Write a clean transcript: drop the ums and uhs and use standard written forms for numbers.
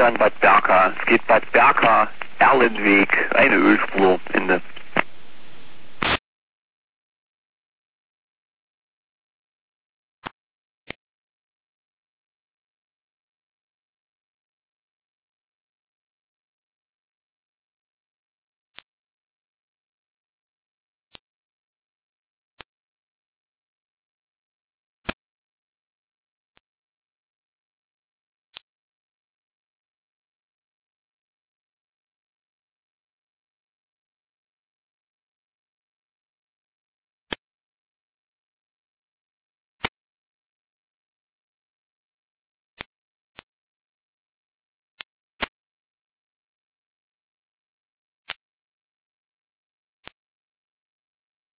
an Bad Berka. Es geht Bad Berka, Erlenweg, eine Ölspur, Ende.